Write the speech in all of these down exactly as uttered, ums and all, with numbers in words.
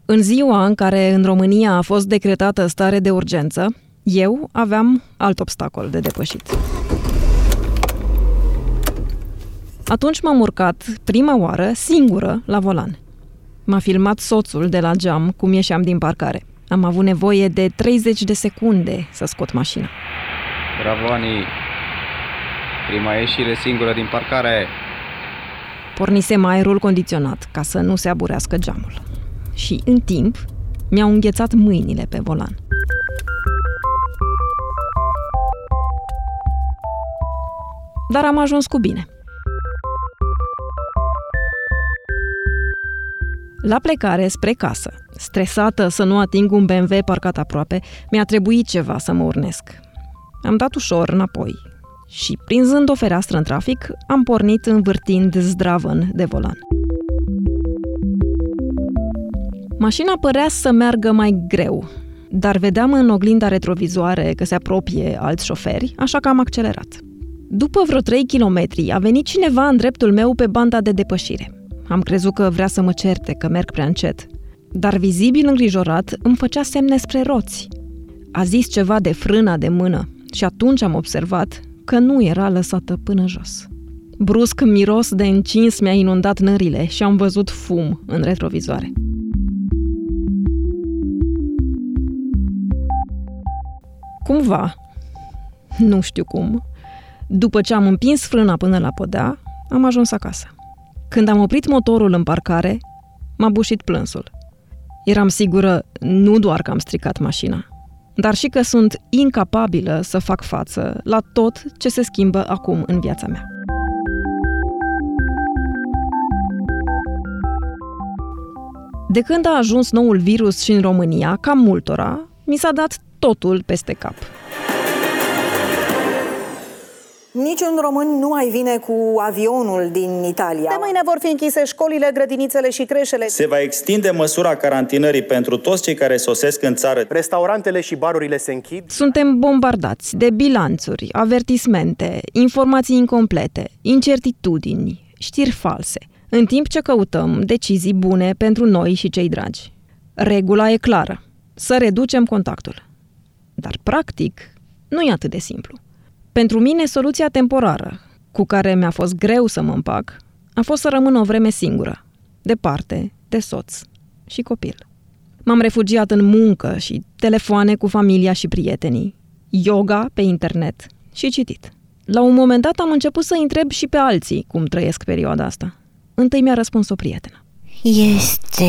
În ziua în care în România a fost decretată stare de urgență, eu aveam alt obstacol de depășit. Atunci m-am urcat prima oară singură la volan. M-a filmat soțul de la geam cum ieșeam din parcare. Am avut nevoie de treizeci de secunde să scot mașina. Bravo, Ani! Prima ieșire singură din parcare. Pornisem aerul condiționat ca să nu se aburească geamul. Și în timp mi-au înghețat mâinile pe volan. Dar am ajuns cu bine. La plecare spre casă, stresată să nu ating un B M W parcat aproape, mi-a trebuit ceva să mă urnesc. Am dat ușor înapoi și, prinzând o fereastră în trafic, am pornit învârtind zdravăn de volan. Mașina părea să meargă mai greu, dar vedeam în oglinda retrovizoare că se apropie alți șoferi, așa că am accelerat. După vreo trei kilometri a venit cineva în dreptul meu pe banda de depășire. Am crezut că vrea să mă certe, că merg prea încet. Dar vizibil îngrijorat îmi făcea semne spre roți. A zis ceva de frâna de mână și atunci am observat că nu era lăsată până jos. Brusc, miros de încins mi-a inundat nările și am văzut fum în retrovizoare. Cumva, nu știu cum, după ce am împins frâna până la podea, am ajuns acasă. Când am oprit motorul în parcare, m-a bușit plânsul. Eram sigură nu doar că am stricat mașina, dar și că sunt incapabilă să fac față la tot ce se schimbă acum în viața mea. De când a ajuns noul virus și în România, ca multora, mi s-a dat totul peste cap. Niciun român nu mai vine cu avionul din Italia. De mâine vor fi închise școlile, grădinițele și creșele. Se va extinde măsura carantinării pentru toți cei care sosesc în țară. Restaurantele și barurile se închid. Suntem bombardați de bilanțuri, avertismente, informații incomplete, incertitudini, știri false, în timp ce căutăm decizii bune pentru noi și cei dragi. Regula e clară: să reducem contactul. Dar, practic, nu e atât de simplu. Pentru mine, soluția temporară, cu care mi-a fost greu să mă împac, a fost să rămân o vreme singură, departe de soț și copil. M-am refugiat în muncă și telefoane cu familia și prietenii, yoga pe internet și citit. La un moment dat am început să întreb și pe alții cum trăiesc perioada asta. Întâi mi-a răspuns o prietenă. Este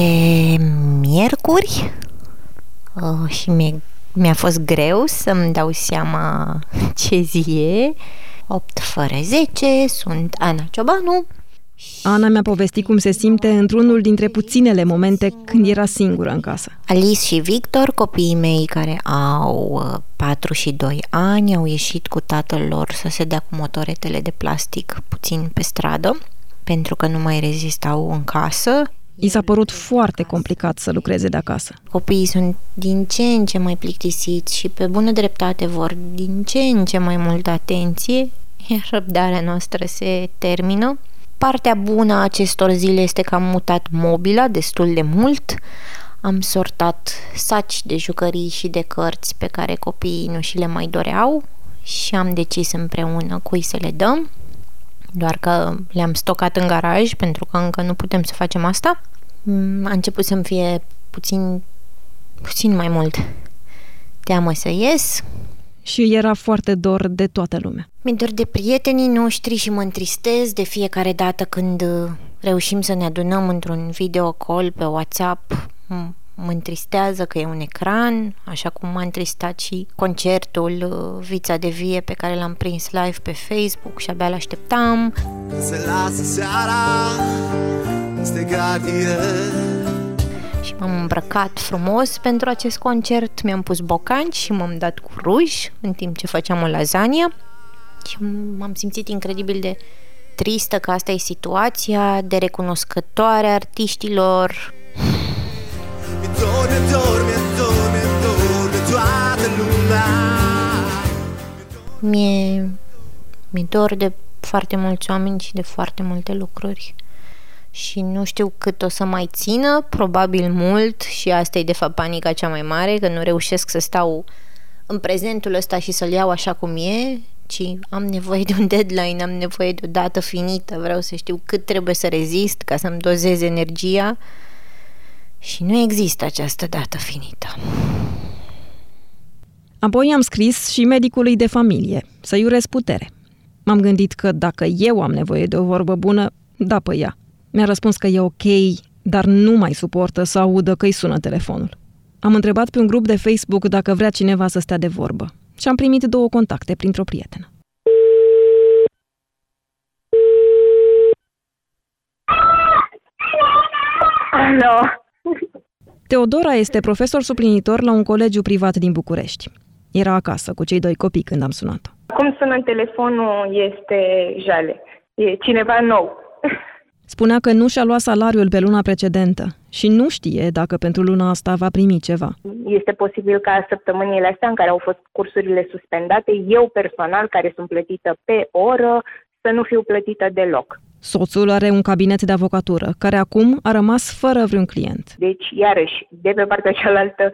miercuri oh, și mi-e Mi-a fost greu să-mi dau seama ce zi e. opt fără zece, sunt Ana Ciobanu. Ana mi-a povestit cum se simte într-unul dintre puținele momente când era singură în casă. Alice și Victor, copiii mei care au patru și doi ani, au ieșit cu tatăl lor să se dea cu motoretele de plastic puțin pe stradă, pentru că nu mai rezistau în casă. I s-a părut foarte complicat să lucreze de acasă. Copiii sunt din ce în ce mai plictisiți și pe bună dreptate vor din ce în ce mai multă atenție, iar răbdarea noastră se termină. Partea bună a acestor zile este că am mutat mobila destul de mult, am sortat saci de jucării și de cărți pe care copiii nu și le mai doreau și am decis împreună cui să le dăm. Doar că le-am stocat în garaj, pentru că încă nu putem să facem asta. A început să-mi fie puțin, puțin mai mult teamă să ies. Și era foarte dor de toată lumea. Mi-e dor de prietenii noștri și mă întristez de fiecare dată când reușim să ne adunăm într-un video call pe WhatsApp. Mă întristează că e un ecran, așa cum m-a întristat și concertul Vița de Vie pe care l-am prins live pe Facebook și abia l-așteptam. Se lasă seara, și m-am îmbrăcat frumos pentru acest concert, mi-am pus bocanci și m-am dat cu ruj în timp ce făceam o lasagne și m-am simțit incredibil de tristă că asta e situația, de recunoscătoare a artiștilor. Mi-e mi-e dor de foarte mulți oameni și de foarte multe lucruri. și nu știu cât o să mai țină, probabil mult, și asta e de fapt panica cea mai mare, că nu reușesc să stau în prezentul ăsta și să-l iau așa cum e, ci am nevoie de un deadline, am nevoie de o dată finită, vreau să știu cât trebuie să rezist ca să-mi dozez energia și nu există această dată finită. Apoi am scris și medicului de familie, să-i urez putere. M-am gândit că dacă eu am nevoie de o vorbă bună, da pe ea. Mi-a răspuns că e ok, dar nu mai suportă să audă că îi sună telefonul. Am întrebat pe un grup de Facebook dacă vrea cineva să stea de vorbă și am primit două contacte printr-o prietenă. Alo. Teodora este profesor suplinitor la un colegiu privat din București. Era acasă cu cei doi copii când am sunat-o. Cum sună telefonul este jale. E cineva nou. Spunea că nu și-a luat salariul pe luna precedentă și nu știe dacă pentru luna asta va primi ceva. Este posibil ca săptămânile astea în care au fost cursurile suspendate, eu personal, care sunt plătită pe oră, să nu fiu plătită deloc. Soțul are un cabinet de avocatură, care acum a rămas fără vreun client. Deci, iarăși, de pe partea cealaltă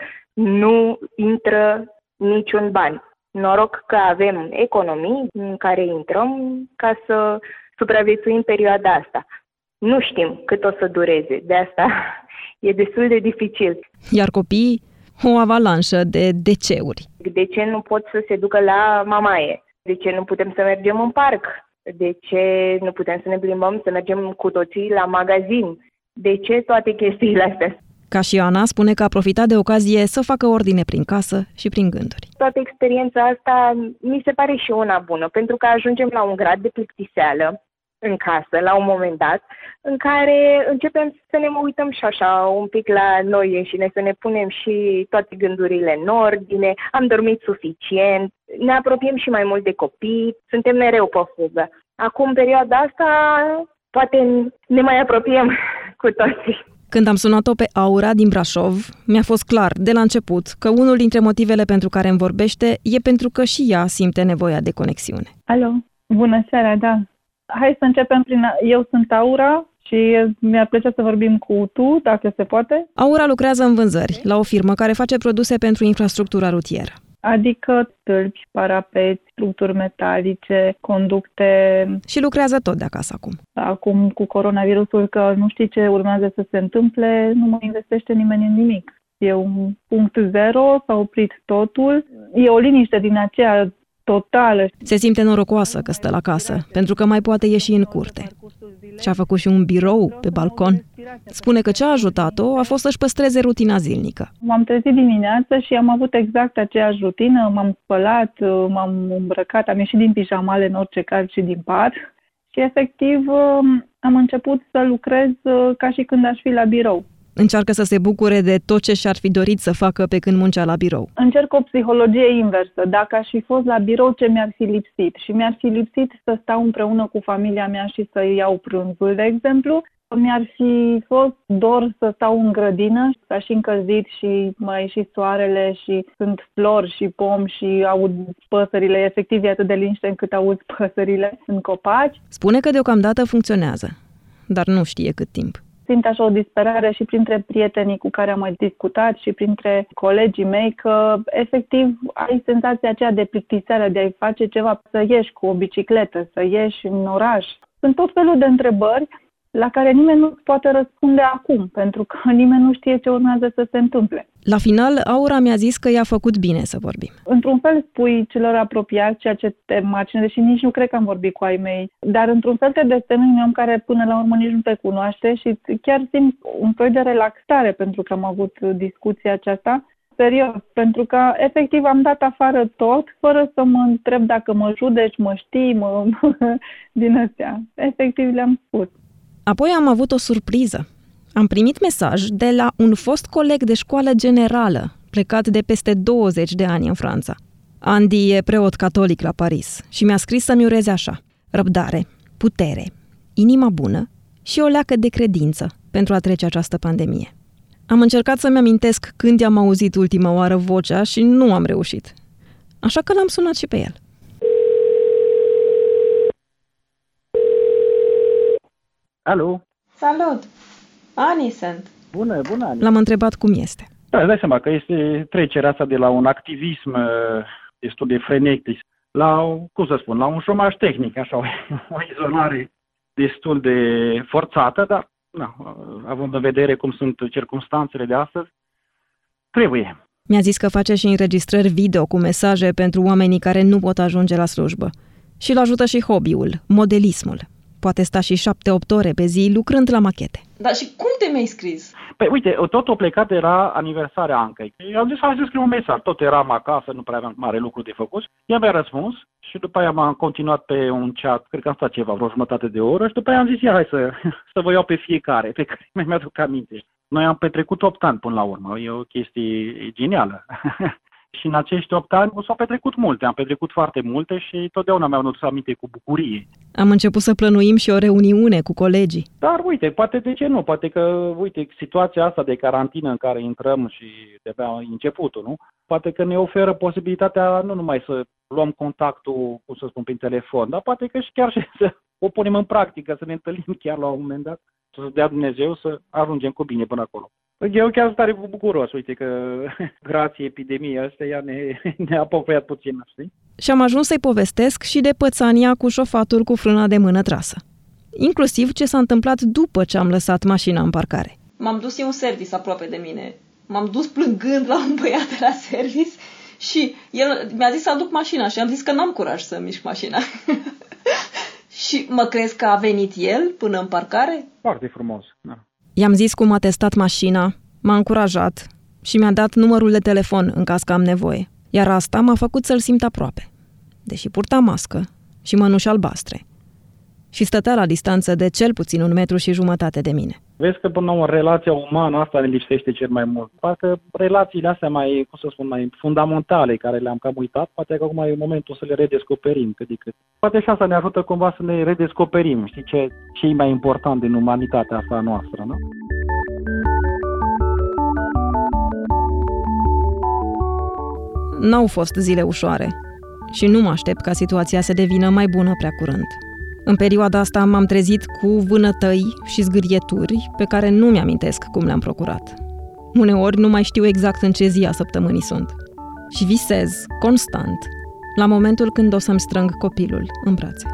nu intră niciun ban. Noroc că avem economii în care intrăm ca să supraviețuim perioada asta. Nu știm cât o să dureze, de asta e destul de dificil. Iar copiii, o avalanșă de deceuri. De ce nu pot să se ducă la mamaie? De ce nu putem să mergem în parc? De ce nu putem să ne plimbăm, să mergem cu toții la magazin? De ce toate chestiile astea? Ca și Ana, spune că a profitat de ocazie să facă ordine prin casă și prin gânduri. Toată experiența asta mi se pare și una bună, pentru că ajungem la un grad de plictiseală în casă, la un moment dat, în care începem să ne uităm și așa un pic la noi înșine, să ne punem și toate gândurile în ordine, am dormit suficient, ne apropiem și mai mult de copii, suntem mereu pe fugă. Acum, perioada asta, poate ne mai apropiem cu toții. Când am sunat-o pe Aura din Brașov, mi-a fost clar de la început că unul dintre motivele pentru care îmi vorbește e pentru că și ea simte nevoia de conexiune. Alo, bună seara, da. Hai să începem prin... Eu sunt Aura și mi-ar plăcea să vorbim cu tu, dacă se poate. Aura lucrează în vânzări, la o firmă care face produse pentru infrastructura rutieră. Adică stâlpi, parapeți, structuri metalice, conducte... Și lucrează tot de acasă acum. Acum, cu coronavirusul, că nu știi ce urmează să se întâmple, nu mai investește nimeni în nimic. E un punct zero, s-a oprit totul. E o liniște din aceea totală. Se simte norocoasă că stă la casă, pentru că mai poate ieși în curte. Și-a făcut și un birou pe balcon. Spune că ce a ajutat-o a fost să-și păstreze rutina zilnică. M-am trezit dimineața și am avut exact aceeași rutină. M-am spălat, m-am îmbrăcat, am ieșit din pijamale în orice caz și din pat. Și efectiv am început să lucrez ca și când aș fi la birou. Încearcă să se bucure de tot ce și-ar fi dorit să facă pe când muncea la birou. Încerc o psihologie inversă. Dacă aș fi fost la birou, ce mi-ar fi lipsit? Și mi-ar fi lipsit să stau împreună cu familia mea și să iau prânzul, de exemplu. Mi-ar fi fost dor să stau în grădină, s-a și încălzit și mai ieși soarele și sunt flori și pomi și aud păsările. Efectiv e atât de liniște încât aud păsările în copaci. Spune că deocamdată funcționează, dar nu știe cât timp. Simt așa o disperare și printre prietenii cu care am mai discutat și printre colegii mei că efectiv ai senzația aceea de plictiseală, de a-i face ceva, să ieși cu o bicicletă, să ieși în oraș. Sunt tot felul de întrebări la care nimeni nu poate răspunde acum, pentru că nimeni nu știe ce urmează să se întâmple. La final, Aura mi-a zis că i-a făcut bine să vorbim. Într-un fel spui celor apropiați ceea ce te macină, deși nici nu cred că am vorbit cu ai mei, dar într-un fel te desemni un om care până la urmă nici nu te cunoaște și chiar simt un fel de relaxare pentru că am avut discuția aceasta. Serios, pentru că efectiv am dat afară tot, fără să mă întreb dacă mă judeci, mă știi, mă... din astea. Efectiv le-am spus. Apoi am avut o surpriză. Am primit mesaj de la un fost coleg de școală generală, plecat de peste douăzeci de ani în Franța. Andy e preot catolic la Paris și mi-a scris să-mi ureze așa: răbdare, putere, inima bună și o leacă de credință pentru a trece această pandemie. Am încercat să-mi amintesc când i-am auzit ultima oară vocea și nu am reușit. Așa că l-am sunat și pe el. Alo? Salut! Ani sunt. Bună, bună, Ani. L-am întrebat cum este. Da, îți dai seama că este trecerea asta de la un activism uh, destul de frenetic la, cum să spun, la un șomaj tehnic, așa, o, o izolare destul de forțată, dar, na, având în vedere cum sunt circumstanțele de astăzi, trebuie. Mi-a zis că face și înregistrări video cu mesaje pentru oamenii care nu pot ajunge la slujbă. Și îl ajută și hobby-ul, modelismul. Poate sta și șapte-opt ore pe zi lucrând la machete. Dar și cum te mi-ai scris? Păi uite, tot o plecat era aniversarea Ancăi. Eu am zis, hai să scriu un mesaj. Tot eram acasă, nu prea aveam mare lucru de făcut. Ea mi-a răspuns și după aia m-am continuat pe un chat, cred că am stat ceva, vreo jumătate de oră și după aia am zis, ia, hai să, să vă iau pe fiecare, pe care mi-aduc aminte. Noi am petrecut opt ani până la urmă, e o chestie genială. Și în acești opt ani s-au petrecut multe, am petrecut foarte multe și totdeauna mi-au adus aminte cu bucurie. Am început să plănuim și o reuniune cu colegii. Dar uite, poate de ce nu? Poate că, uite, situația asta de carantină în care intrăm și de-abia începutul, nu? Poate că ne oferă posibilitatea nu numai să luăm contactul, cum să spun, prin telefon, dar poate că și chiar și să o punem în practică, să ne întâlnim chiar la un moment dat, să dea Dumnezeu să ajungem cu bine până acolo. Eu chiar sunt tare bucuros, uite că grație epidemiei astea ne, ne-a apropiat puțin, știi? Și am ajuns să-i povestesc și de pățania cu șofatul cu frâna de mână trasă. Inclusiv ce s-a întâmplat după ce am lăsat mașina în parcare. M-am dus eu un service aproape de mine. M-am dus plângând la un băiat de la service și el mi-a zis să aduc mașina și am zis că n-am curaj să mișc mașina. Și mă crezi că a venit el până în parcare? Foarte frumos, da. I-am zis cum a testat mașina, m-a încurajat și mi-a dat numărul de telefon în caz că am nevoie. Iar asta m-a făcut să-l simt aproape, deși purta mască și mănuși albastre. Și stătea la distanță de cel puțin un metru și jumătate de mine. Vezi că până la urmă relația umană asta ne lipsește cel mai mult. Parcă relațiile astea mai, cum să spun, mai fundamentale, care le-am cam uitat, poate că acum e momentul să le redescoperim cât de cât. Poate și asta ne ajută cumva să ne redescoperim, știi, ce, ce e mai important din umanitatea asta noastră, nu? N-au fost zile ușoare și nu mă aștept ca situația să devină mai bună prea curând. În perioada asta m-am trezit cu vânătăi și zgârieturi pe care nu mi-amintesc cum le-am procurat. Uneori nu mai știu exact în ce zi a săptămânii sunt. Și visez, constant, la momentul când o să-mi strâng copilul în brațe.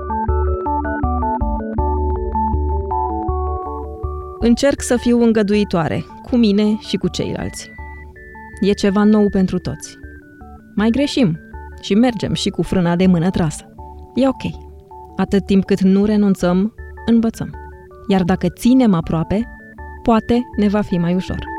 Încerc să fiu îngăduitoare, cu mine și cu ceilalți. E ceva nou pentru toți. Mai greșim și mergem și cu frâna de mână trasă. E ok. Atât timp cât nu renunțăm, învățăm. Iar dacă ținem aproape, poate ne va fi mai ușor.